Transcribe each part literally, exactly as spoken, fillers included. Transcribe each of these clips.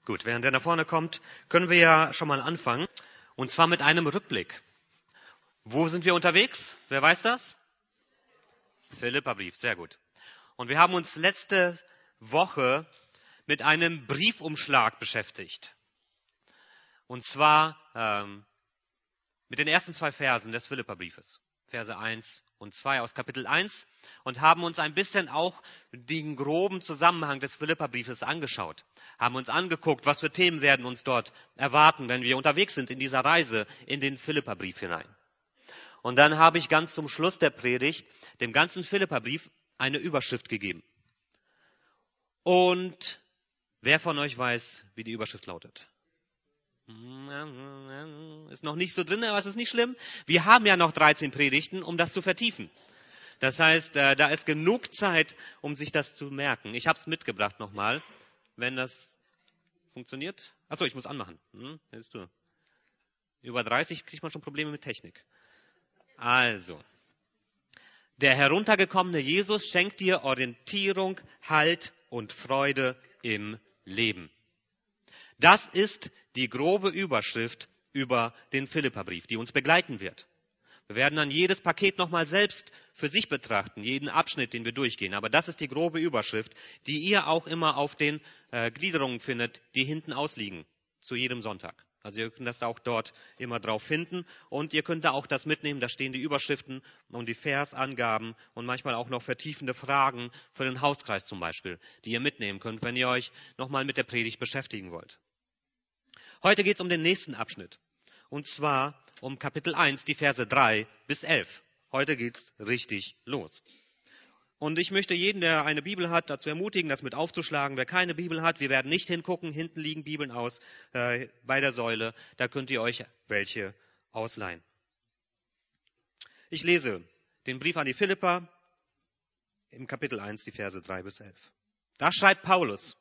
Gut, während der nach vorne kommt, können wir ja schon mal anfangen. Und zwar mit einem Rückblick. Wo sind wir unterwegs? Wer weiß das? Philipperbrief, sehr gut. Und wir haben uns letzte Woche mit einem Briefumschlag beschäftigt. Und zwar ähm, mit den ersten zwei Versen des Philipperbriefes. Verse eins und zwei aus Kapitel eins. Und haben uns ein bisschen auch den groben Zusammenhang des Philipperbriefes angeschaut. Haben uns angeguckt, was für Themen werden uns dort erwarten, wenn wir unterwegs sind in dieser Reise in den Philipperbrief hinein. Und dann habe ich ganz zum Schluss der Predigt dem ganzen Philipperbrief eine Überschrift gegeben. Und wer von euch weiß, wie die Überschrift lautet? Ist noch nicht so drin, aber es ist nicht schlimm. Wir haben ja noch dreizehn Predigten, um das zu vertiefen. Das heißt, da ist genug Zeit, um sich das zu merken. Ich habe es mitgebracht nochmal, wenn das funktioniert. Achso, ich muss anmachen. Hm, willst du? Über dreißig kriegt man schon Probleme mit Technik. Also, der heruntergekommene Jesus schenkt dir Orientierung, Halt und Freude im Leben. Das ist die grobe Überschrift über den Philipperbrief, die uns begleiten wird. Wir werden dann jedes Paket nochmal selbst für sich betrachten, jeden Abschnitt, den wir durchgehen. Aber das ist die grobe Überschrift, die ihr auch immer auf den äh, Gliederungen findet, die hinten ausliegen, zu jedem Sonntag. Also ihr könnt das auch dort immer drauf finden und ihr könnt da auch das mitnehmen, da stehen die Überschriften und die Versangaben und manchmal auch noch vertiefende Fragen für den Hauskreis zum Beispiel, die ihr mitnehmen könnt, wenn ihr euch nochmal mit der Predigt beschäftigen wollt. Heute geht es um den nächsten Abschnitt und zwar um Kapitel eins, die Verse drei bis elf. Heute geht's richtig los. Und ich möchte jeden, der eine Bibel hat, dazu ermutigen, das mit aufzuschlagen. Wer keine Bibel hat, wir werden nicht hingucken. Hinten liegen Bibeln aus äh, bei der Säule. Da könnt ihr euch welche ausleihen. Ich lese den Brief an die Philipper im Kapitel eins, die Verse drei bis elf. Da schreibt Paulus: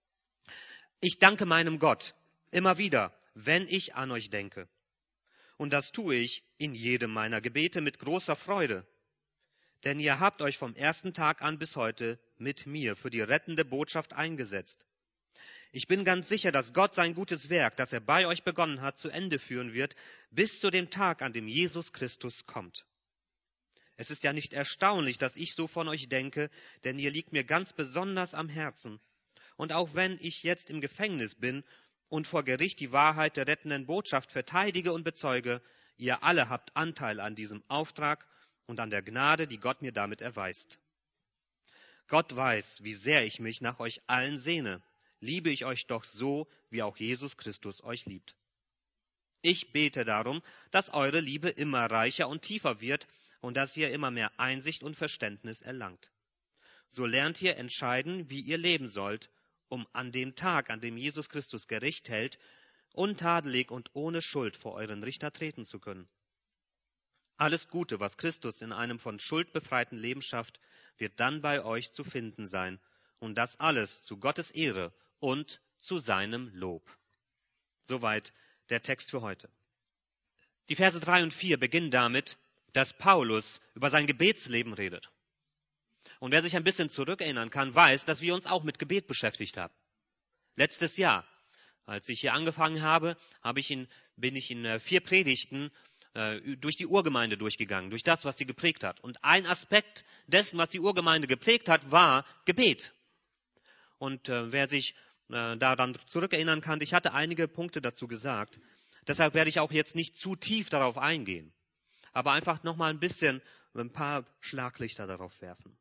Ich danke meinem Gott immer wieder, wenn ich an euch denke. Und das tue ich in jedem meiner Gebete mit großer Freude. Denn ihr habt euch vom ersten Tag an bis heute mit mir für die rettende Botschaft eingesetzt. Ich bin ganz sicher, dass Gott sein gutes Werk, das er bei euch begonnen hat, zu Ende führen wird, bis zu dem Tag, an dem Jesus Christus kommt. Es ist ja nicht erstaunlich, dass ich so von euch denke, denn ihr liegt mir ganz besonders am Herzen. Und auch wenn ich jetzt im Gefängnis bin und vor Gericht die Wahrheit der rettenden Botschaft verteidige und bezeuge, ihr alle habt Anteil an diesem Auftrag und an der Gnade, die Gott mir damit erweist. Gott weiß, wie sehr ich mich nach euch allen sehne. Liebe ich euch doch so, wie auch Jesus Christus euch liebt. Ich bete darum, dass eure Liebe immer reicher und tiefer wird und dass ihr immer mehr Einsicht und Verständnis erlangt. So lernt ihr entscheiden, wie ihr leben sollt, um an dem Tag, an dem Jesus Christus Gericht hält, untadelig und ohne Schuld vor euren Richter treten zu können. Alles Gute, was Christus in einem von Schuld befreiten Leben schafft, wird dann bei euch zu finden sein. Und das alles zu Gottes Ehre und zu seinem Lob. Soweit der Text für heute. Die Verse drei und vier beginnen damit, dass Paulus über sein Gebetsleben redet. Und wer sich ein bisschen zurückerinnern kann, weiß, dass wir uns auch mit Gebet beschäftigt haben. Letztes Jahr, als ich hier angefangen habe, habe ich in, bin ich in vier Predigten durch die Urgemeinde durchgegangen, durch das, was sie geprägt hat. Und ein Aspekt dessen, was die Urgemeinde geprägt hat, war Gebet. Und äh, wer sich äh, daran zurückerinnern kann, ich hatte einige Punkte dazu gesagt. Deshalb werde ich auch jetzt nicht zu tief darauf eingehen, aber einfach nochmal ein bisschen, ein paar Schlaglichter darauf werfen.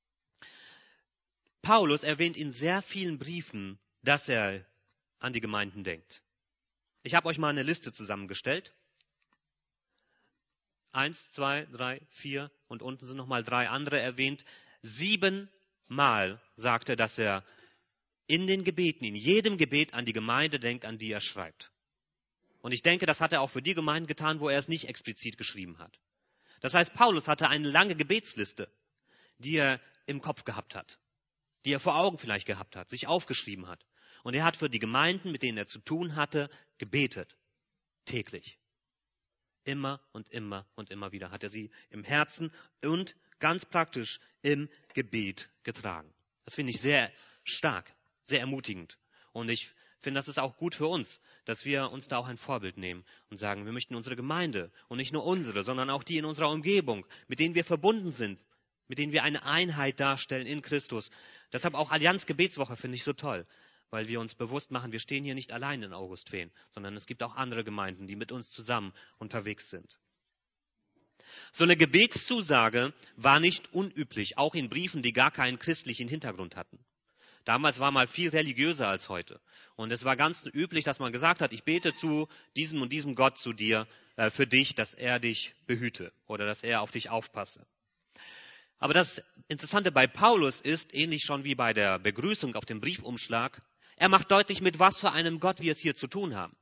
Paulus erwähnt in sehr vielen Briefen, dass er an die Gemeinden denkt. Ich habe euch mal eine Liste zusammengestellt. Eins, zwei, drei, vier und unten sind nochmal drei andere erwähnt. Siebenmal sagt er, dass er in den Gebeten, in jedem Gebet an die Gemeinde denkt, an die er schreibt. Und ich denke, das hat er auch für die Gemeinden getan, wo er es nicht explizit geschrieben hat. Das heißt, Paulus hatte eine lange Gebetsliste, die er im Kopf gehabt hat, die er vor Augen vielleicht gehabt hat, sich aufgeschrieben hat. Und er hat für die Gemeinden, mit denen er zu tun hatte, gebetet. Täglich. Immer und immer und immer wieder hat er sie im Herzen und ganz praktisch im Gebet getragen. Das finde ich sehr stark, sehr ermutigend. Und ich Ich finde, das ist auch gut für uns, dass wir uns da auch ein Vorbild nehmen und sagen, wir möchten unsere Gemeinde und nicht nur unsere, sondern auch die in unserer Umgebung, mit denen wir verbunden sind, mit denen wir eine Einheit darstellen in Christus. Deshalb auch Allianz Gebetswoche finde ich so toll, weil wir uns bewusst machen, wir stehen hier nicht allein in Augustfehn, sondern es gibt auch andere Gemeinden, die mit uns zusammen unterwegs sind. So eine Gebetszusage war nicht unüblich, auch in Briefen, die gar keinen christlichen Hintergrund hatten. Damals war man viel religiöser als heute. Und es war ganz üblich, dass man gesagt hat, ich bete zu diesem und diesem Gott zu dir, äh, für dich, dass er dich behüte oder dass er auf dich aufpasse. Aber das Interessante bei Paulus ist, ähnlich schon wie bei der Begrüßung auf dem Briefumschlag, er macht deutlich, mit was für einem Gott wir es hier zu tun haben.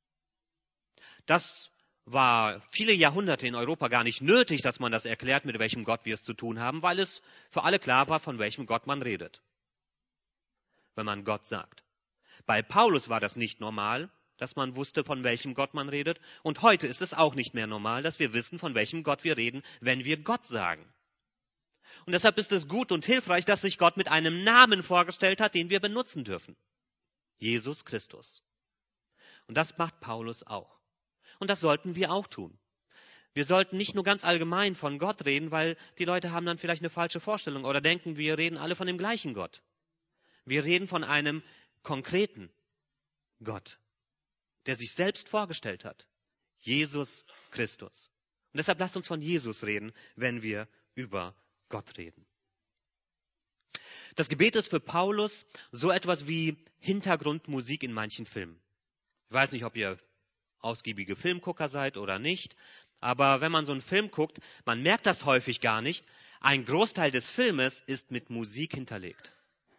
Das war viele Jahrhunderte in Europa gar nicht nötig, dass man das erklärt, mit welchem Gott wir es zu tun haben, weil es für alle klar war, von welchem Gott man redet, wenn man Gott sagt. Bei Paulus war das nicht normal, dass man wusste, von welchem Gott man redet. Und heute ist es auch nicht mehr normal, dass wir wissen, von welchem Gott wir reden, wenn wir Gott sagen. Und deshalb ist es gut und hilfreich, dass sich Gott mit einem Namen vorgestellt hat, den wir benutzen dürfen. Jesus Christus. Und das macht Paulus auch. Und das sollten wir auch tun. Wir sollten nicht nur ganz allgemein von Gott reden, weil die Leute haben dann vielleicht eine falsche Vorstellung oder denken, wir reden alle von dem gleichen Gott. Wir reden von einem konkreten Gott, der sich selbst vorgestellt hat. Jesus Christus. Und deshalb lasst uns von Jesus reden, wenn wir über Gott reden. Das Gebet ist für Paulus so etwas wie Hintergrundmusik in manchen Filmen. Ich weiß nicht, ob ihr ausgiebige Filmgucker seid oder nicht, aber wenn man so einen Film guckt, man merkt das häufig gar nicht. Ein Großteil des Filmes ist mit Musik hinterlegt.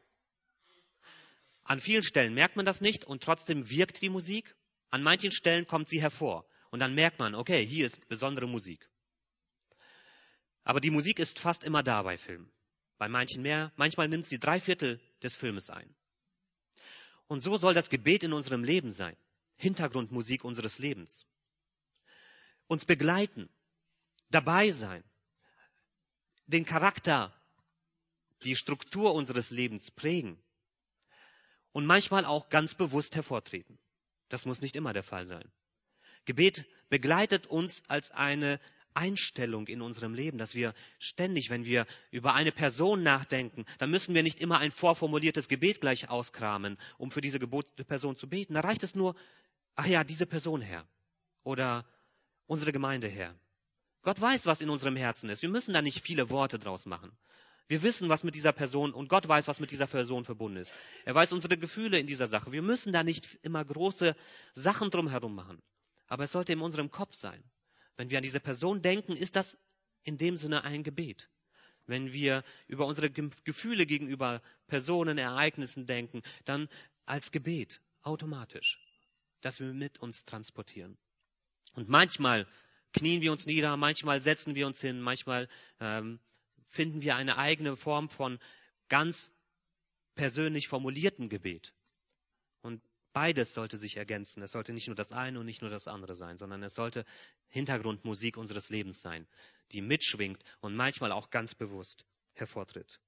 An vielen Stellen merkt man das nicht und trotzdem wirkt die Musik. An manchen Stellen kommt sie hervor und dann merkt man, okay, hier ist besondere Musik. Aber die Musik ist fast immer da bei Filmen. Bei manchen mehr, manchmal nimmt sie drei Viertel des Filmes ein. Und so soll das Gebet in unserem Leben sein. Hintergrundmusik unseres Lebens. Uns begleiten, dabei sein, den Charakter, die Struktur unseres Lebens prägen und manchmal auch ganz bewusst hervortreten. Das muss nicht immer der Fall sein. Gebet begleitet uns als eine Einstellung in unserem Leben, dass wir ständig, wenn wir über eine Person nachdenken, dann müssen wir nicht immer ein vorformuliertes Gebet gleich auskramen, um für diese gebotene Person zu beten. Da reicht es nur, ach ja, diese Person, Herr, oder unsere Gemeinde, Herr. Gott weiß, was in unserem Herzen ist. Wir müssen da nicht viele Worte draus machen. Wir wissen, was mit dieser Person, und Gott weiß, was mit dieser Person verbunden ist. Er weiß unsere Gefühle in dieser Sache. Wir müssen da nicht immer große Sachen drumherum machen. Aber es sollte in unserem Kopf sein. Wenn wir an diese Person denken, ist das in dem Sinne ein Gebet. Wenn wir über unsere Gefühle gegenüber Personen, Ereignissen denken, dann als Gebet, automatisch, dass wir mit uns transportieren. Und manchmal knien wir uns nieder, manchmal setzen wir uns hin, manchmal ähm, finden wir eine eigene Form von ganz persönlich formulierten Gebet. Und beides sollte sich ergänzen. Es sollte nicht nur das eine und nicht nur das andere sein, sondern es sollte Hintergrundmusik unseres Lebens sein, die mitschwingt und manchmal auch ganz bewusst hervortritt.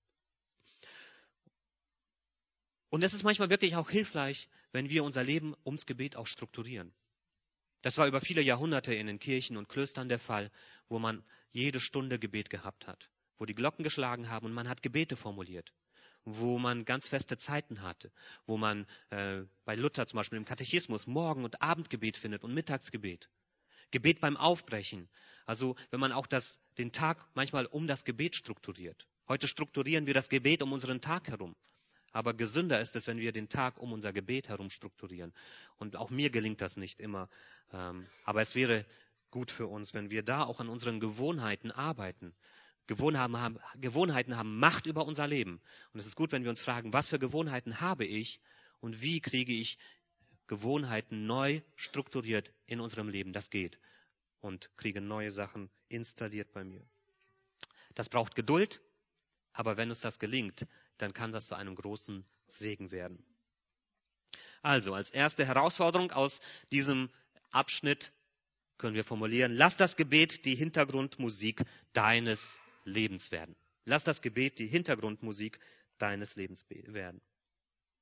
Und es ist manchmal wirklich auch hilfreich, wenn wir unser Leben ums Gebet auch strukturieren. Das war über viele Jahrhunderte in den Kirchen und Klöstern der Fall, wo man jede Stunde Gebet gehabt hat, wo die Glocken geschlagen haben und man hat Gebete formuliert, wo man ganz feste Zeiten hatte, wo man äh, bei Luther zum Beispiel im Katechismus Morgen- und Abendgebet findet und Mittagsgebet. Gebet beim Aufbrechen, also wenn man auch das, den Tag manchmal um das Gebet strukturiert. Heute strukturieren wir das Gebet um unseren Tag herum. Aber gesünder ist es, wenn wir den Tag um unser Gebet herum strukturieren. Und auch mir gelingt das nicht immer. Ähm, aber es wäre gut für uns, wenn wir da auch an unseren Gewohnheiten arbeiten. Gewohnheiten haben, Gewohnheiten haben Macht über unser Leben. Und es ist gut, wenn wir uns fragen, was für Gewohnheiten habe ich und wie kriege ich Gewohnheiten neu strukturiert in unserem Leben. Das geht. Und kriege neue Sachen installiert bei mir. Das braucht Geduld, aber wenn uns das gelingt, dann kann das zu einem großen Segen werden. Also, als erste Herausforderung aus diesem Abschnitt können wir formulieren, lass das Gebet die Hintergrundmusik deines Lebens werden. Lass das Gebet die Hintergrundmusik deines Lebens werden.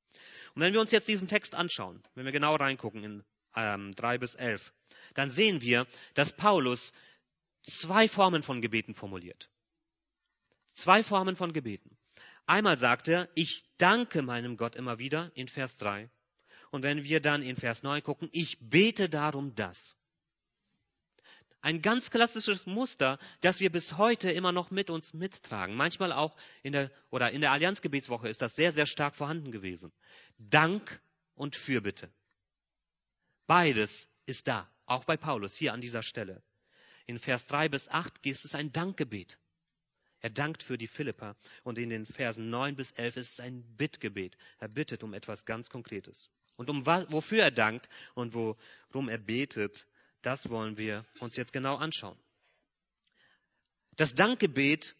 Und wenn wir uns jetzt diesen Text anschauen, wenn wir genau reingucken in ähm, drei bis elf, dann sehen wir, dass Paulus zwei Formen von Gebeten formuliert. Zwei Formen von Gebeten. Einmal sagt er, ich danke meinem Gott immer wieder in Vers drei. Und wenn wir dann in Vers neun gucken, ich bete darum das. Ein ganz klassisches Muster, das wir bis heute immer noch mit uns mittragen. Manchmal auch in der, oder in der Allianzgebetswoche ist das sehr, sehr stark vorhanden gewesen. Dank und Fürbitte. Beides ist da, auch bei Paulus hier an dieser Stelle. In Vers drei bis acht ist es ein Dankgebet. Er dankt für die Philipper. Und in den Versen neun bis elf ist es ein Bittgebet. Er bittet um etwas ganz Konkretes. Und um was, wofür er dankt und worum er betet, das wollen wir uns jetzt genau anschauen. Das Dankgebet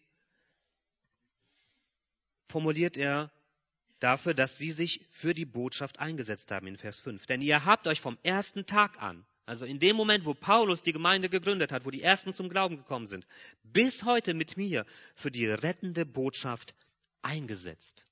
formuliert er dafür, dass sie sich für die Botschaft eingesetzt haben in Vers fünf. Denn ihr habt euch vom ersten Tag an, also in dem Moment, wo Paulus die Gemeinde gegründet hat, wo die Ersten zum Glauben gekommen sind, bis heute mit mir für die rettende Botschaft eingesetzt.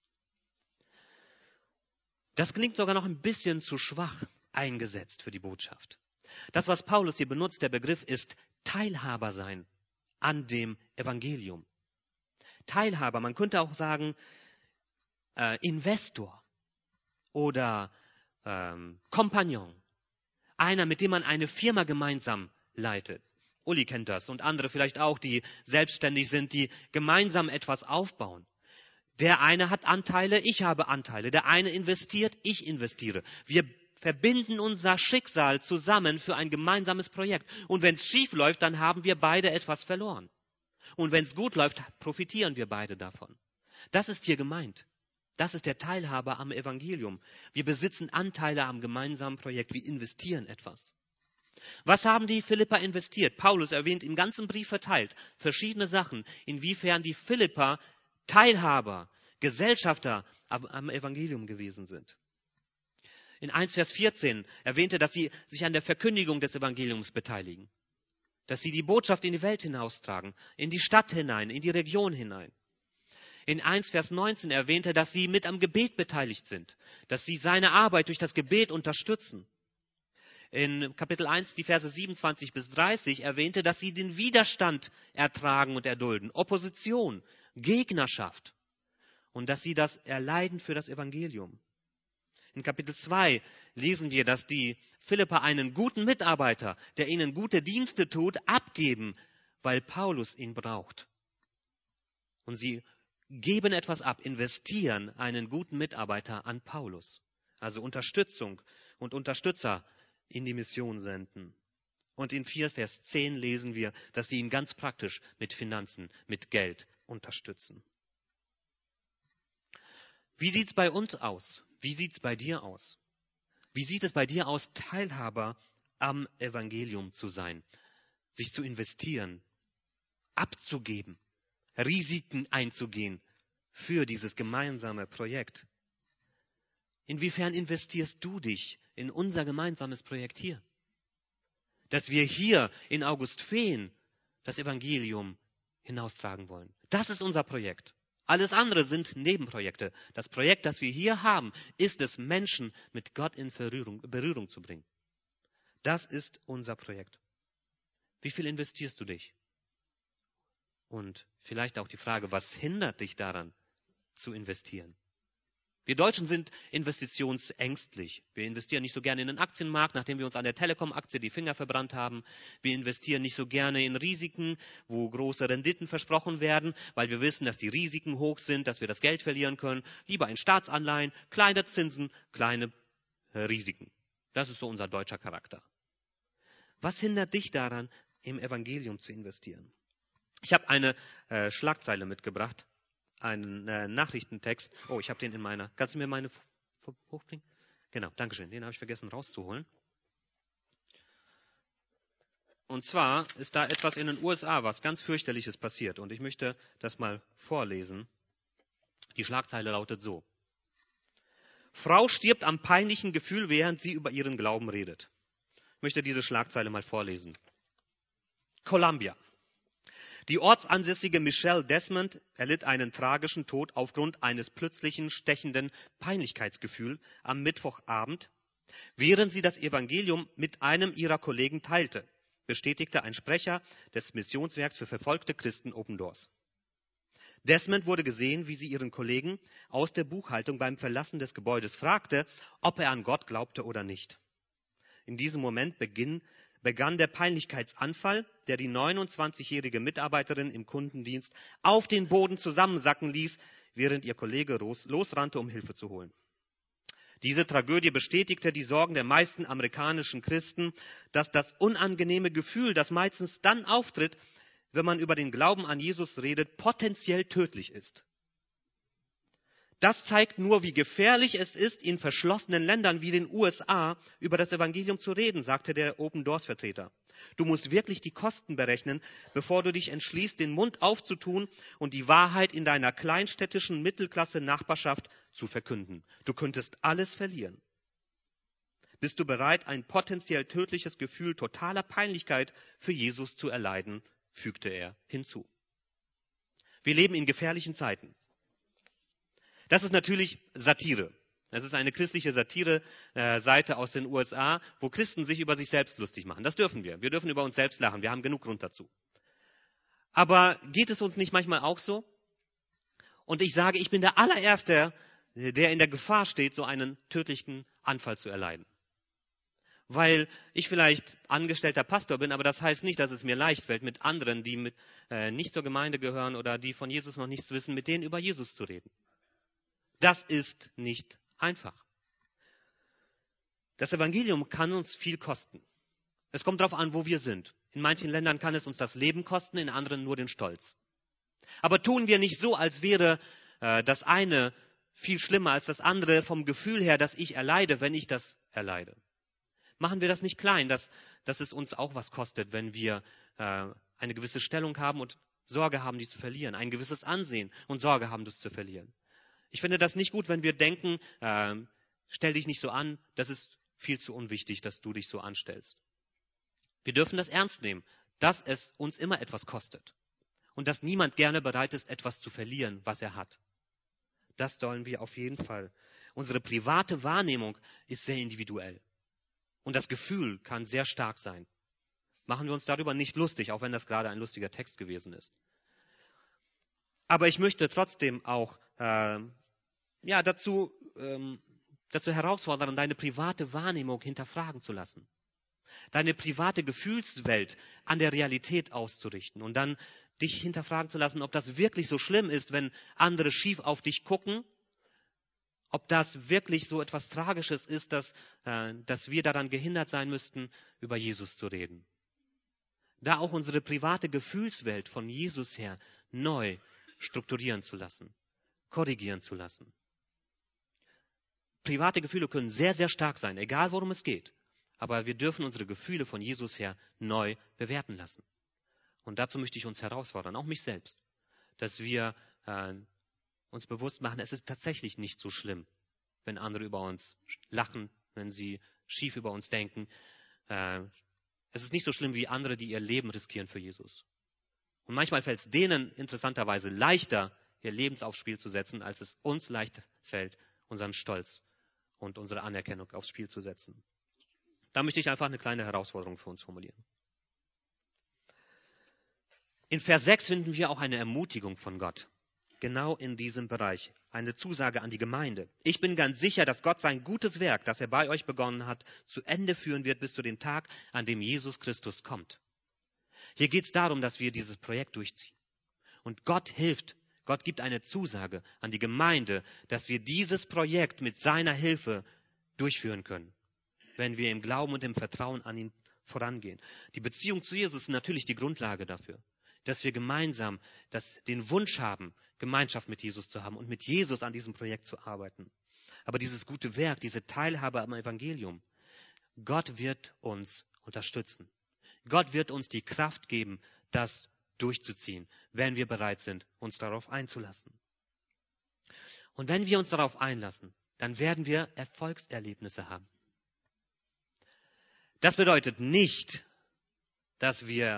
Das klingt sogar noch ein bisschen zu schwach, eingesetzt für die Botschaft. Das, was Paulus hier benutzt, der Begriff ist Teilhaber sein an dem Evangelium. Teilhaber, man könnte auch sagen äh, Investor oder ähm, Kompagnon. Einer, mit dem man eine Firma gemeinsam leitet. Uli kennt das und andere vielleicht auch, die selbstständig sind, die gemeinsam etwas aufbauen. Der eine hat Anteile, ich habe Anteile. Der eine investiert, ich investiere. Wir verbinden unser Schicksal zusammen für ein gemeinsames Projekt. Und wenn es schief läuft, dann haben wir beide etwas verloren. Und wenn es gut läuft, profitieren wir beide davon. Das ist hier gemeint. Das ist der Teilhaber am Evangelium. Wir besitzen Anteile am gemeinsamen Projekt. Wir investieren etwas. Was haben die Philipper investiert? Paulus erwähnt im ganzen Brief verteilt verschiedene Sachen, inwiefern die Philipper Teilhaber, Gesellschafter am Evangelium gewesen sind. In eins Vers vierzehn erwähnte, dass sie sich an der Verkündigung des Evangeliums beteiligen. Dass sie die Botschaft in die Welt hinaustragen, in die Stadt hinein, in die Region hinein. In eins Vers neunzehn erwähnte, dass sie mit am Gebet beteiligt sind. Dass sie seine Arbeit durch das Gebet unterstützen. In Kapitel eins, die Verse siebenundzwanzig bis dreißig, erwähnte, dass sie den Widerstand ertragen und erdulden. Opposition, Gegnerschaft. Und dass sie das erleiden für das Evangelium. In Kapitel zwei lesen wir, dass die Philipper einen guten Mitarbeiter, der ihnen gute Dienste tut, abgeben, weil Paulus ihn braucht. Und sie geben etwas ab, investieren einen guten Mitarbeiter an Paulus. Also Unterstützung und Unterstützer in die Mission senden. Und in vier Vers zehn lesen wir, dass sie ihn ganz praktisch mit Finanzen, mit Geld unterstützen. Wie sieht es bei uns aus? Wie sieht es bei dir aus? Wie sieht es bei dir aus, Teilhaber am Evangelium zu sein, sich zu investieren, abzugeben, Risiken einzugehen für dieses gemeinsame Projekt? Inwiefern investierst du dich in unser gemeinsames Projekt hier? Dass wir hier in Augustfehn das Evangelium hinaustragen wollen. Das ist unser Projekt. Alles andere sind Nebenprojekte. Das Projekt, das wir hier haben, ist es, Menschen mit Gott in Berührung, Berührung zu bringen. Das ist unser Projekt. Wie viel investierst du dich? Und vielleicht auch die Frage, was hindert dich daran, zu investieren? Wir Deutschen sind investitionsängstlich. Wir investieren nicht so gerne in den Aktienmarkt, nachdem wir uns an der Telekom-Aktie die Finger verbrannt haben. Wir investieren nicht so gerne in Risiken, wo große Renditen versprochen werden, weil wir wissen, dass die Risiken hoch sind, dass wir das Geld verlieren können. Lieber in Staatsanleihen, kleine Zinsen, kleine äh, Risiken. Das ist so unser deutscher Charakter. Was hindert dich daran, im Evangelium zu investieren? Ich habe eine äh, Schlagzeile mitgebracht. Einen äh, Nachrichtentext. Oh, ich habe den in meiner. Kannst du mir meine hochbringen? Genau, Dankeschön. Den habe ich vergessen rauszuholen. Und zwar ist da etwas in den U S A, was ganz fürchterliches passiert. Und ich möchte das mal vorlesen. Die Schlagzeile lautet so. Frau stirbt am peinlichen Gefühl, während sie über ihren Glauben redet. Ich möchte diese Schlagzeile mal vorlesen. Columbia. Die ortsansässige Michelle Desmond erlitt einen tragischen Tod aufgrund eines plötzlichen stechenden Peinlichkeitsgefühls am Mittwochabend, während sie das Evangelium mit einem ihrer Kollegen teilte, bestätigte ein Sprecher des Missionswerks für verfolgte Christen Open Doors. Desmond wurde gesehen, wie sie ihren Kollegen aus der Buchhaltung beim Verlassen des Gebäudes fragte, ob er an Gott glaubte oder nicht. In diesem Moment beginn, begann der Peinlichkeitsanfall, der die neunundzwanzigjährige Mitarbeiterin im Kundendienst auf den Boden zusammensacken ließ, während ihr Kollege los, losrannte, um Hilfe zu holen. Diese Tragödie bestätigte die Sorgen der meisten amerikanischen Christen, dass das unangenehme Gefühl, das meistens dann auftritt, wenn man über den Glauben an Jesus redet, potenziell tödlich ist. Das zeigt nur, wie gefährlich es ist, in verschlossenen Ländern wie den U S A über das Evangelium zu reden, sagte der Open Doors Vertreter. Du musst wirklich die Kosten berechnen, bevor du dich entschließt, den Mund aufzutun und die Wahrheit in deiner kleinstädtischen Mittelklasse-Nachbarschaft zu verkünden. Du könntest alles verlieren. Bist du bereit, ein potenziell tödliches Gefühl totaler Peinlichkeit für Jesus zu erleiden, fügte er hinzu. Wir leben in gefährlichen Zeiten. Das ist natürlich Satire. Das ist eine christliche Satire-Seite aus den U S A, wo Christen sich über sich selbst lustig machen. Das dürfen wir. Wir dürfen über uns selbst lachen. Wir haben genug Grund dazu. Aber geht es uns nicht manchmal auch so? Und ich sage, ich bin der allererste, der in der Gefahr steht, so einen tödlichen Anfall zu erleiden. Weil ich vielleicht angestellter Pastor bin, aber das heißt nicht, dass es mir leicht fällt, mit anderen, die mit, äh, nicht zur Gemeinde gehören oder die von Jesus noch nichts wissen, mit denen über Jesus zu reden. Das ist nicht einfach. Das Evangelium kann uns viel kosten. Es kommt darauf an, wo wir sind. In manchen Ländern kann es uns das Leben kosten, in anderen nur den Stolz. Aber tun wir nicht so, als wäre äh, das eine viel schlimmer als das andere vom Gefühl her, dass ich erleide, wenn ich das erleide. Machen wir das nicht klein, dass, dass es uns auch was kostet, wenn wir äh, eine gewisse Stellung haben und Sorge haben, die zu verlieren. Ein gewisses Ansehen und Sorge haben, das zu verlieren. Ich finde das nicht gut, wenn wir denken, äh, stell dich nicht so an, das ist viel zu unwichtig, dass du dich so anstellst. Wir dürfen das ernst nehmen, dass es uns immer etwas kostet und dass niemand gerne bereit ist, etwas zu verlieren, was er hat. Das sollen wir auf jeden Fall. Unsere private Wahrnehmung ist sehr individuell und das Gefühl kann sehr stark sein. Machen wir uns darüber nicht lustig, auch wenn das gerade ein lustiger Text gewesen ist. Aber ich möchte trotzdem auch äh, ja, dazu, ähm, dazu herausfordern, deine private Wahrnehmung hinterfragen zu lassen. Deine private Gefühlswelt an der Realität auszurichten und dann dich hinterfragen zu lassen, ob das wirklich so schlimm ist, wenn andere schief auf dich gucken, ob das wirklich so etwas Tragisches ist, dass, äh, dass wir daran gehindert sein müssten, über Jesus zu reden. Da auch unsere private Gefühlswelt von Jesus her neu strukturieren zu lassen, korrigieren zu lassen. Private Gefühle können sehr, sehr stark sein, egal worum es geht. Aber wir dürfen unsere Gefühle von Jesus her neu bewerten lassen. Und dazu möchte ich uns herausfordern, auch mich selbst, dass wir äh, uns bewusst machen, es ist tatsächlich nicht so schlimm, wenn andere über uns lachen, wenn sie schief über uns denken. Äh, es ist nicht so schlimm wie andere, die ihr Leben riskieren für Jesus. Und manchmal fällt es denen interessanterweise leichter, ihr Leben aufs Spiel zu setzen, als es uns leicht fällt, unseren Stolz und unsere Anerkennung aufs Spiel zu setzen. Da möchte ich einfach eine kleine Herausforderung für uns formulieren. In Vers sechs finden wir auch eine Ermutigung von Gott. Genau in diesem Bereich. Eine Zusage an die Gemeinde. Ich bin ganz sicher, dass Gott sein gutes Werk, das er bei euch begonnen hat, zu Ende führen wird bis zu dem Tag, an dem Jesus Christus kommt. Hier geht es darum, dass wir dieses Projekt durchziehen. Und Gott hilft. Gott gibt eine Zusage an die Gemeinde, dass wir dieses Projekt mit seiner Hilfe durchführen können, wenn wir im Glauben und im Vertrauen an ihn vorangehen. Die Beziehung zu Jesus ist natürlich die Grundlage dafür, dass wir gemeinsam das, den Wunsch haben, Gemeinschaft mit Jesus zu haben und mit Jesus an diesem Projekt zu arbeiten. Aber dieses gute Werk, diese Teilhabe am Evangelium, Gott wird uns unterstützen. Gott wird uns die Kraft geben, das durchzuziehen, wenn wir bereit sind, uns darauf einzulassen. Und wenn wir uns darauf einlassen, dann werden wir Erfolgserlebnisse haben. Das bedeutet nicht, dass wir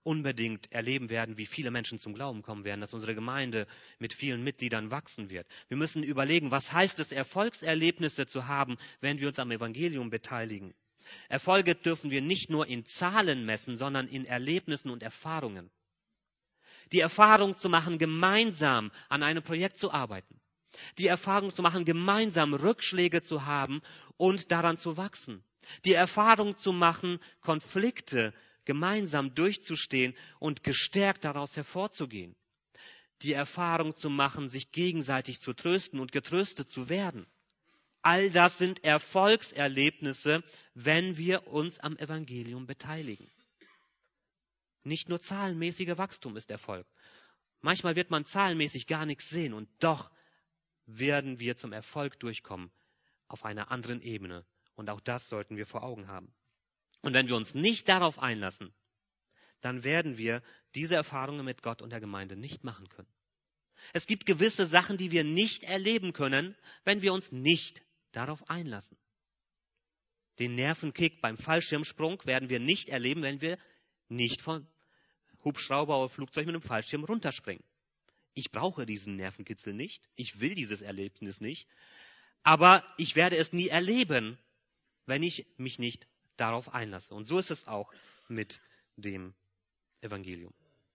unbedingt erleben werden, wie viele Menschen zum Glauben kommen werden, dass unsere Gemeinde mit vielen Mitgliedern wachsen wird. Wir müssen überlegen, was heißt es, Erfolgserlebnisse zu haben, wenn wir uns am Evangelium beteiligen. Erfolge dürfen wir nicht nur in Zahlen messen, sondern in Erlebnissen und Erfahrungen. Die Erfahrung zu machen, gemeinsam an einem Projekt zu arbeiten. Die Erfahrung zu machen, gemeinsam Rückschläge zu haben und daran zu wachsen. Die Erfahrung zu machen, Konflikte gemeinsam durchzustehen und gestärkt daraus hervorzugehen. Die Erfahrung zu machen, sich gegenseitig zu trösten und getröstet zu werden. All das sind Erfolgserlebnisse, wenn wir uns am Evangelium beteiligen. Nicht nur zahlenmäßiger Wachstum ist Erfolg. Manchmal wird man zahlenmäßig gar nichts sehen und doch werden wir zum Erfolg durchkommen auf einer anderen Ebene. Und auch das sollten wir vor Augen haben. Und wenn wir uns nicht darauf einlassen, dann werden wir diese Erfahrungen mit Gott und der Gemeinde nicht machen können. Es gibt gewisse Sachen, die wir nicht erleben können, wenn wir uns nicht darauf einlassen. Den Nervenkick beim Fallschirmsprung werden wir nicht erleben, wenn wir nicht von Hubschrauber oder Flugzeug mit einem Fallschirm runterspringen. Ich brauche diesen Nervenkitzel nicht. Ich will dieses Erlebnis nicht. Aber ich werde es nie erleben, wenn ich mich nicht darauf einlasse. Und so ist es auch mit dem Evangelium.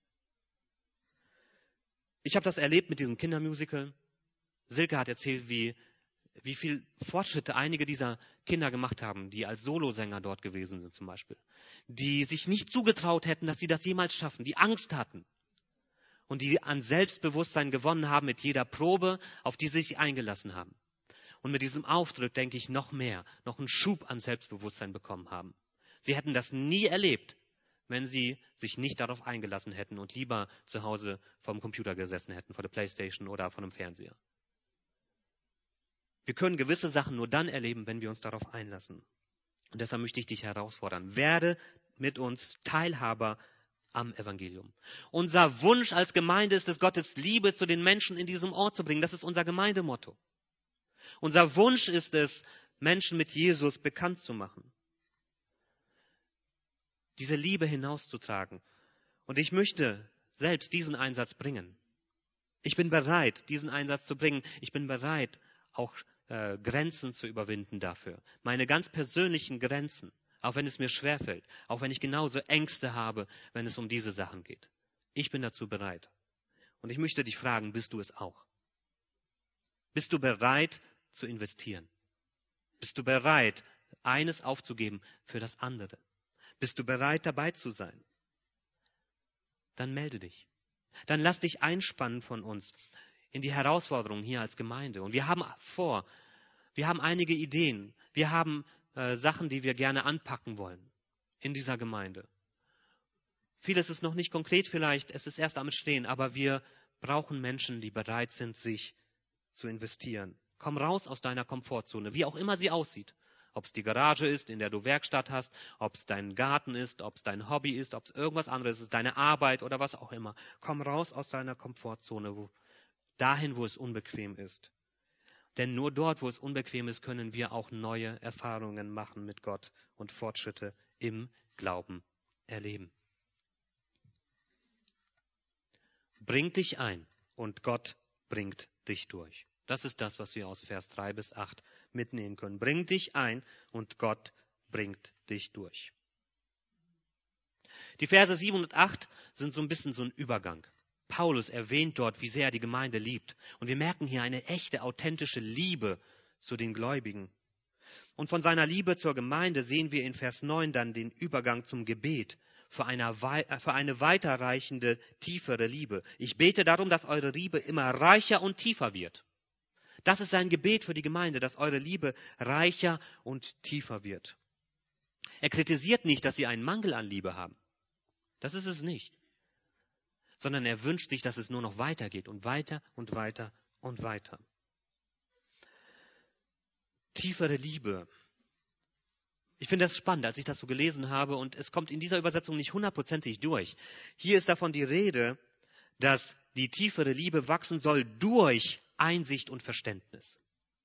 Ich habe das erlebt mit diesem Kindermusical. Silke hat erzählt, wie, wie viel Fortschritte einige dieser Kinder gemacht haben, die als Solosänger dort gewesen sind zum Beispiel. Die sich nicht zugetraut hätten, dass sie das jemals schaffen, die Angst hatten. Und die an Selbstbewusstsein gewonnen haben mit jeder Probe, auf die sie sich eingelassen haben. Und mit diesem Auftritt, denke ich, noch mehr, noch einen Schub an Selbstbewusstsein bekommen haben. Sie hätten das nie erlebt, wenn sie sich nicht darauf eingelassen hätten und lieber zu Hause vor dem Computer gesessen hätten, vor der Playstation oder vor dem Fernseher. Wir können gewisse Sachen nur dann erleben, wenn wir uns darauf einlassen. Und deshalb möchte ich dich herausfordern. Werde mit uns Teilhaber am Evangelium. Unser Wunsch als Gemeinde ist es, Gottes Liebe zu den Menschen in diesem Ort zu bringen. Das ist unser Gemeindemotto. Unser Wunsch ist es, Menschen mit Jesus bekannt zu machen. Diese Liebe hinauszutragen. Und ich möchte selbst diesen Einsatz bringen. Ich bin bereit, diesen Einsatz zu bringen. Ich bin bereit, auch äh, Grenzen zu überwinden dafür. Meine ganz persönlichen Grenzen, auch wenn es mir schwerfällt, auch wenn ich genauso Ängste habe, wenn es um diese Sachen geht. Ich bin dazu bereit. Und ich möchte dich fragen, bist du es auch? Bist du bereit zu investieren? Bist du bereit, eines aufzugeben für das andere? Bist du bereit, dabei zu sein? Dann melde dich. Dann lass dich einspannen von uns in die Herausforderungen hier als Gemeinde. Und wir haben vor, wir haben einige Ideen. Wir haben äh, Sachen, die wir gerne anpacken wollen in dieser Gemeinde. Vieles ist noch nicht konkret vielleicht, es ist erst am Entstehen, aber wir brauchen Menschen, die bereit sind, sich zu investieren. Komm raus aus deiner Komfortzone, wie auch immer sie aussieht. Ob es die Garage ist, in der du Werkstatt hast, ob es dein Garten ist, ob es dein Hobby ist, ob es irgendwas anderes ist, deine Arbeit oder was auch immer. Komm raus aus deiner Komfortzone, wo, dahin, wo es unbequem ist. Denn nur dort, wo es unbequem ist, können wir auch neue Erfahrungen machen mit Gott und Fortschritte im Glauben erleben. Bring dich ein und Gott bringt dich durch. Das ist das, was wir aus Vers drei bis acht mitnehmen können. Bring dich ein und Gott bringt dich durch. Die Verse sieben und acht sind so ein bisschen so ein Übergang. Paulus erwähnt dort, wie sehr er die Gemeinde liebt. Und wir merken hier eine echte, authentische Liebe zu den Gläubigen. Und von seiner Liebe zur Gemeinde sehen wir in Vers neun dann den Übergang zum Gebet für eine, für eine weiterreichende, tiefere Liebe. Ich bete darum, dass eure Liebe immer reicher und tiefer wird. Das ist sein Gebet für die Gemeinde, dass eure Liebe reicher und tiefer wird. Er kritisiert nicht, dass sie einen Mangel an Liebe haben. Das ist es nicht. Sondern er wünscht sich, dass es nur noch weitergeht und weiter und weiter und weiter. Tiefere Liebe. Ich finde das spannend, als ich das so gelesen habe, und es kommt in dieser Übersetzung nicht hundertprozentig durch. Hier ist davon die Rede, dass die tiefere Liebe wachsen soll durch Einsicht und Verständnis.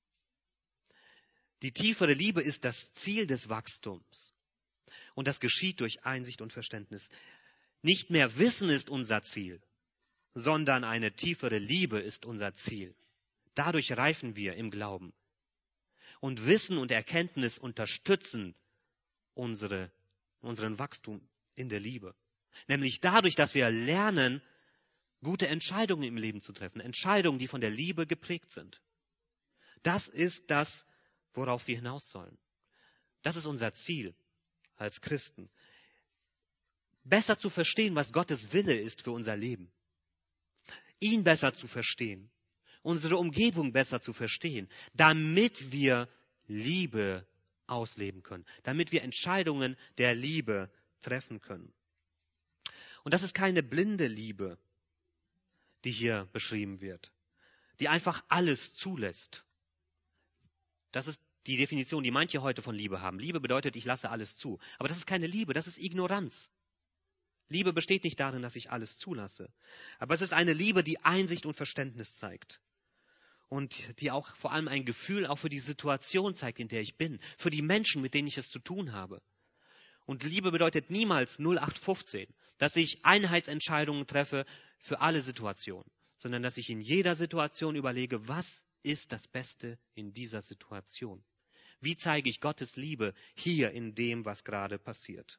Die tiefere Liebe ist das Ziel des Wachstums. Und das geschieht durch Einsicht und Verständnis. Nicht mehr Wissen ist unser Ziel, sondern eine tiefere Liebe ist unser Ziel. Dadurch reifen wir im Glauben. Und Wissen und Erkenntnis unterstützen unsere, unseren Wachstum in der Liebe. Nämlich dadurch, dass wir lernen, gute Entscheidungen im Leben zu treffen. Entscheidungen, die von der Liebe geprägt sind. Das ist das, worauf wir hinaus sollen. Das ist unser Ziel als Christen. Besser zu verstehen, was Gottes Wille ist für unser Leben. Ihn besser zu verstehen. Unsere Umgebung besser zu verstehen. Damit wir Liebe ausleben können. Damit wir Entscheidungen der Liebe treffen können. Und das ist keine blinde Liebe, die hier beschrieben wird. Die einfach alles zulässt. Das ist die Definition, die manche heute von Liebe haben. Liebe bedeutet, ich lasse alles zu. Aber das ist keine Liebe, das ist Ignoranz. Liebe besteht nicht darin, dass ich alles zulasse. Aber es ist eine Liebe, die Einsicht und Verständnis zeigt. Und die auch vor allem ein Gefühl auch für die Situation zeigt, in der ich bin. Für die Menschen, mit denen ich es zu tun habe. Und Liebe bedeutet niemals null acht fünfzehn, dass ich Einheitsentscheidungen treffe für alle Situationen. Sondern dass ich in jeder Situation überlege, was ist das Beste in dieser Situation? Wie zeige ich Gottes Liebe hier in dem, was gerade passiert?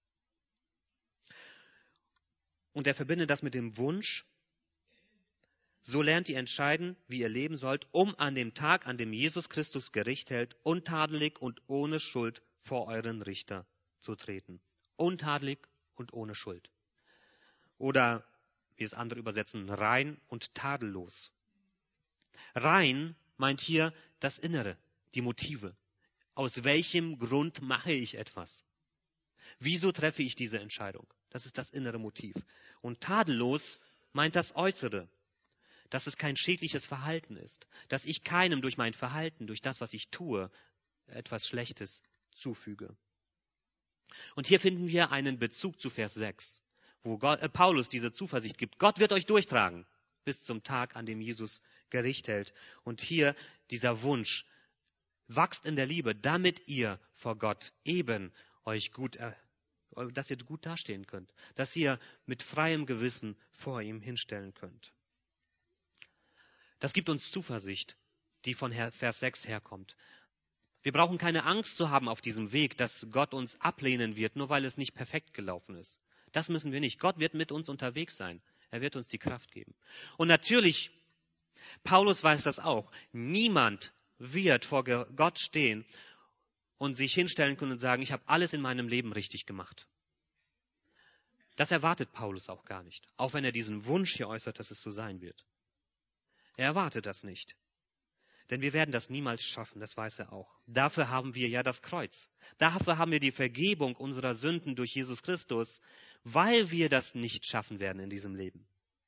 Und er verbindet das mit dem Wunsch, so lernt ihr entscheiden, wie ihr leben sollt, um an dem Tag, an dem Jesus Christus Gericht hält, untadelig und ohne Schuld vor euren Richter zu treten. Untadelig und ohne Schuld. Oder, wie es andere übersetzen, rein und tadellos. Rein meint hier das Innere, die Motive. Aus welchem Grund mache ich etwas? Wieso treffe ich diese Entscheidung? Das ist das innere Motiv. Und tadellos meint das Äußere, dass es kein schädliches Verhalten ist, dass ich keinem durch mein Verhalten, durch das, was ich tue, etwas Schlechtes zufüge. Und hier finden wir einen Bezug zu Vers sechs, wo Gott, äh, Paulus diese Zuversicht gibt. Gott wird euch durchtragen bis zum Tag, an dem Jesus Gericht hält. Und hier dieser Wunsch, wachst in der Liebe, damit ihr vor Gott eben euch gut, äh, dass ihr gut dastehen könnt, dass ihr mit freiem Gewissen vor ihm hinstellen könnt. Das gibt uns Zuversicht, die von Vers sechs herkommt. Wir brauchen keine Angst zu haben auf diesem Weg, dass Gott uns ablehnen wird, nur weil es nicht perfekt gelaufen ist. Das müssen wir nicht. Gott wird mit uns unterwegs sein. Er wird uns die Kraft geben. Und natürlich, Paulus weiß das auch, niemand wird vor Gott stehen und sich hinstellen können und sagen, ich habe alles in meinem Leben richtig gemacht. Das erwartet Paulus auch gar nicht, auch wenn er diesen Wunsch hier äußert, dass es so sein wird. Er erwartet das nicht. Denn wir werden das niemals schaffen, das weiß er auch. Dafür haben wir ja das Kreuz. Dafür haben wir die Vergebung unserer Sünden durch Jesus Christus, weil wir das nicht schaffen werden in diesem Leben.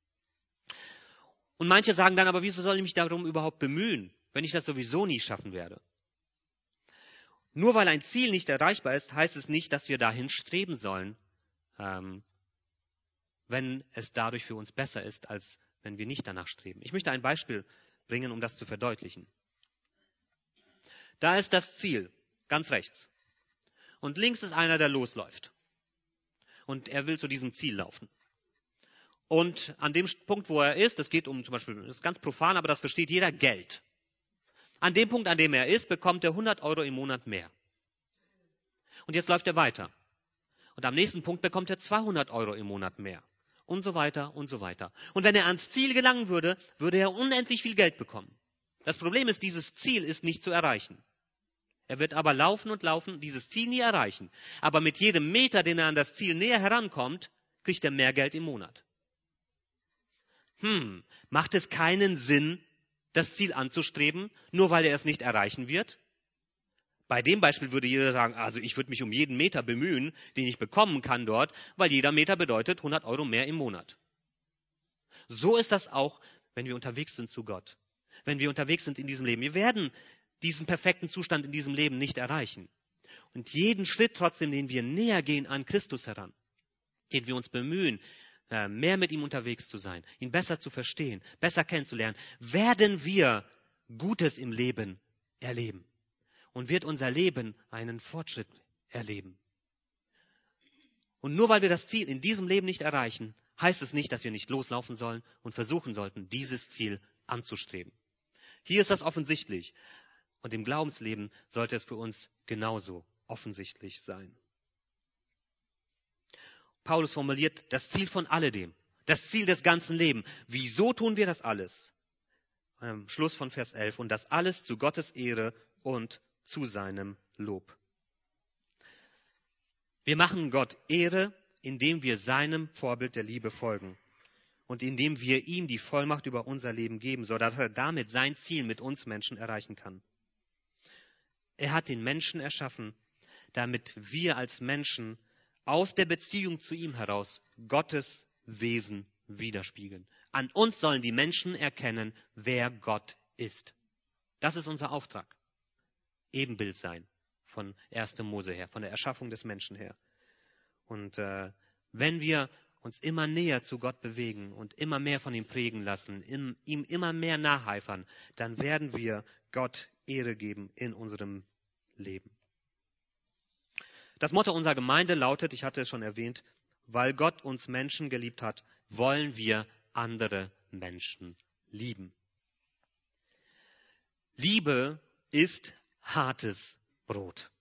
Und manche sagen dann, aber wieso soll ich mich darum überhaupt bemühen, wenn ich das sowieso nie schaffen werde? Nur weil ein Ziel nicht erreichbar ist, heißt es nicht, dass wir dahin streben sollen, ähm, wenn es dadurch für uns besser ist, als wenn wir nicht danach streben. Ich möchte ein Beispiel bringen, um das zu verdeutlichen. Da ist das Ziel, ganz rechts. Und links ist einer, der losläuft. Und er will zu diesem Ziel laufen. Und an dem Punkt, wo er ist, es geht um zum Beispiel, das ist ganz profan, aber das versteht jeder, Geld. An dem Punkt, an dem er ist, bekommt er hundert Euro im Monat mehr. Und jetzt läuft er weiter. Und am nächsten Punkt bekommt er zweihundert Euro im Monat mehr. Und so weiter und so weiter. Und wenn er ans Ziel gelangen würde, würde er unendlich viel Geld bekommen. Das Problem ist, dieses Ziel ist nicht zu erreichen. Er wird aber laufen und laufen, dieses Ziel nie erreichen. Aber mit jedem Meter, den er an das Ziel näher herankommt, kriegt er mehr Geld im Monat. Hm, macht es keinen Sinn, das Ziel anzustreben, nur weil er es nicht erreichen wird? Bei dem Beispiel würde jeder sagen, also ich würde mich um jeden Meter bemühen, den ich bekommen kann dort, weil jeder Meter bedeutet hundert Euro mehr im Monat. So ist das auch, wenn wir unterwegs sind zu Gott. Wenn wir unterwegs sind in diesem Leben. Wir werden diesen perfekten Zustand in diesem Leben nicht erreichen. Und jeden Schritt trotzdem, den wir näher gehen an Christus heran, den wir uns bemühen, mehr mit ihm unterwegs zu sein, ihn besser zu verstehen, besser kennenzulernen, werden wir Gutes im Leben erleben. Und wird unser Leben einen Fortschritt erleben. Und nur weil wir das Ziel in diesem Leben nicht erreichen, heißt es nicht, dass wir nicht loslaufen sollen und versuchen sollten, dieses Ziel anzustreben. Hier ist das offensichtlich. Und im Glaubensleben sollte es für uns genauso offensichtlich sein. Paulus formuliert das Ziel von alledem, das Ziel des ganzen Lebens. Wieso tun wir das alles? Am Schluss von Vers elf. Und das alles zu Gottes Ehre und zu seinem Lob. Wir machen Gott Ehre, indem wir seinem Vorbild der Liebe folgen und indem wir ihm die Vollmacht über unser Leben geben, sodass er damit sein Ziel mit uns Menschen erreichen kann. Er hat den Menschen erschaffen, damit wir als Menschen aus der Beziehung zu ihm heraus Gottes Wesen widerspiegeln. An uns sollen die Menschen erkennen, wer Gott ist. Das ist unser Auftrag. Ebenbild sein, von erster Mose her, von der Erschaffung des Menschen her. Und äh, wenn wir uns immer näher zu Gott bewegen und immer mehr von ihm prägen lassen, ihm, ihm immer mehr nacheifern, dann werden wir Gott Ehre geben in unserem Leben. Das Motto unserer Gemeinde lautet, ich hatte es schon erwähnt, weil Gott uns Menschen geliebt hat, wollen wir andere Menschen lieben. Liebe ist hartes Brot.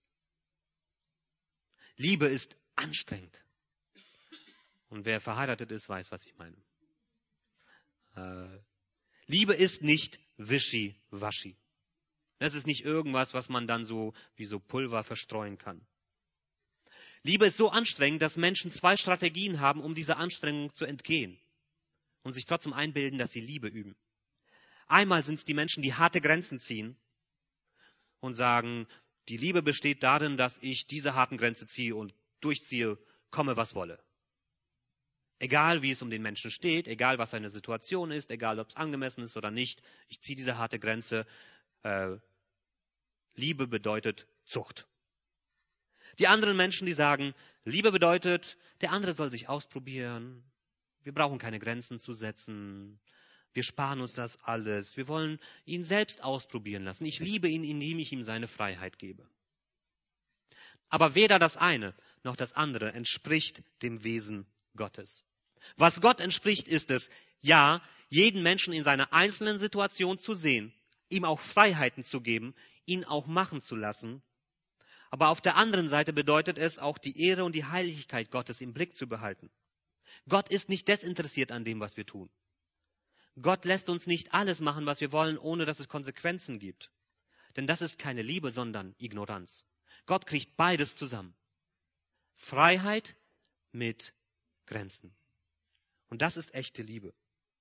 Liebe ist anstrengend. Und wer verheiratet ist, weiß, was ich meine. Äh, Liebe ist nicht wischiwaschi. Das ist nicht irgendwas, was man dann so wie so Pulver verstreuen kann. Liebe ist so anstrengend, dass Menschen zwei Strategien haben, um dieser Anstrengung zu entgehen und sich trotzdem einbilden, dass sie Liebe üben. Einmal sind es die Menschen, die harte Grenzen ziehen und sagen, die Liebe besteht darin, dass ich diese harten Grenzen ziehe und durchziehe, komme was wolle. Egal wie es um den Menschen steht, egal was seine Situation ist, egal ob es angemessen ist oder nicht, ich ziehe diese harte Grenze. Äh, Liebe bedeutet Zucht. Die anderen Menschen, die sagen, Liebe bedeutet, der andere soll sich ausprobieren. Wir brauchen keine Grenzen zu setzen. Wir sparen uns das alles. Wir wollen ihn selbst ausprobieren lassen. Ich liebe ihn, indem ich ihm seine Freiheit gebe. Aber weder das eine noch das andere entspricht dem Wesen Gottes. Was Gott entspricht, ist es, ja, jeden Menschen in seiner einzelnen Situation zu sehen, ihm auch Freiheiten zu geben, ihn auch machen zu lassen. Aber auf der anderen Seite bedeutet es auch, die Ehre und die Heiligkeit Gottes im Blick zu behalten. Gott ist nicht desinteressiert an dem, was wir tun. Gott lässt uns nicht alles machen, was wir wollen, ohne dass es Konsequenzen gibt. Denn das ist keine Liebe, sondern Ignoranz. Gott kriegt beides zusammen. Freiheit mit Grenzen. Und das ist echte Liebe.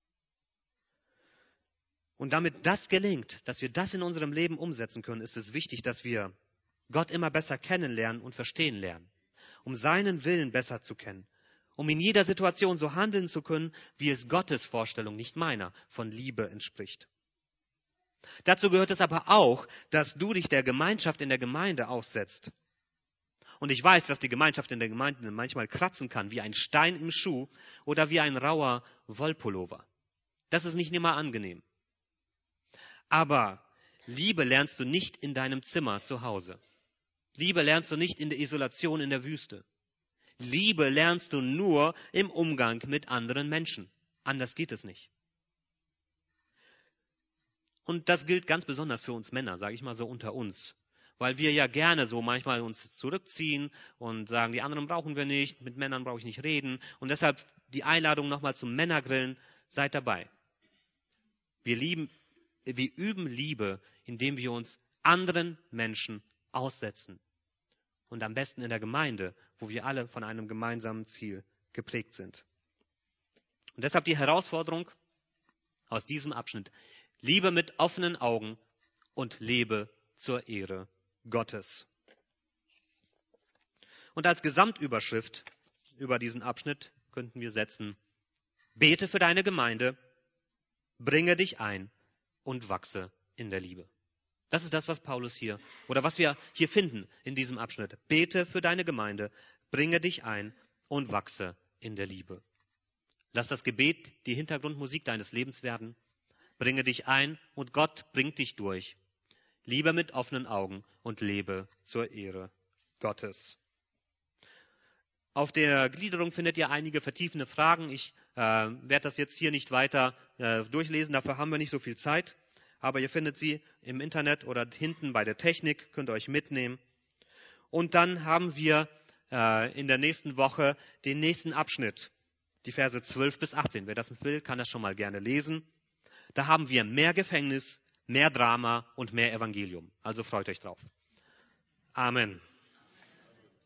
Und damit das gelingt, dass wir das in unserem Leben umsetzen können, ist es wichtig, dass wir Gott immer besser kennenlernen und verstehen lernen, um seinen Willen besser zu kennen, um in jeder Situation so handeln zu können, wie es Gottes Vorstellung, nicht meiner, von Liebe entspricht. Dazu gehört es aber auch, dass du dich der Gemeinschaft in der Gemeinde aussetzt. Und ich weiß, dass die Gemeinschaft in der Gemeinde manchmal kratzen kann, wie ein Stein im Schuh oder wie ein rauer Wollpullover. Das ist nicht immer angenehm. Aber Liebe lernst du nicht in deinem Zimmer zu Hause. Liebe lernst du nicht in der Isolation in der Wüste. Liebe lernst du nur im Umgang mit anderen Menschen. Anders geht es nicht. Und das gilt ganz besonders für uns Männer, sage ich mal so unter uns. Weil wir ja gerne so manchmal uns zurückziehen und sagen, die anderen brauchen wir nicht, mit Männern brauche ich nicht reden. Und deshalb die Einladung nochmal zum Männergrillen, seid dabei. Wir lieben, wir üben Liebe, indem wir uns anderen Menschen aussetzen. Und am besten in der Gemeinde, wo wir alle von einem gemeinsamen Ziel geprägt sind. Und deshalb die Herausforderung aus diesem Abschnitt. Liebe mit offenen Augen und lebe zur Ehre Gottes. Und als Gesamtüberschrift über diesen Abschnitt könnten wir setzen, bete für deine Gemeinde, bringe dich ein und wachse in der Liebe. Das ist das, was Paulus hier, oder was wir hier finden in diesem Abschnitt. Bete für deine Gemeinde, bringe dich ein und wachse in der Liebe. Lass das Gebet die Hintergrundmusik deines Lebens werden. Bringe dich ein und Gott bringt dich durch. Liebe mit offenen Augen und lebe zur Ehre Gottes. Auf der Gliederung findet ihr einige vertiefende Fragen. Ich äh, werde das jetzt hier nicht weiter äh, durchlesen, dafür haben wir nicht so viel Zeit. Aber ihr findet sie im Internet oder hinten bei der Technik, könnt ihr euch mitnehmen. Und dann haben wir äh, in der nächsten Woche den nächsten Abschnitt, die Verse zwölf bis achtzehn. Wer das will, kann das schon mal gerne lesen. Da haben wir mehr Gefängnis, mehr Drama und mehr Evangelium. Also freut euch drauf. Amen.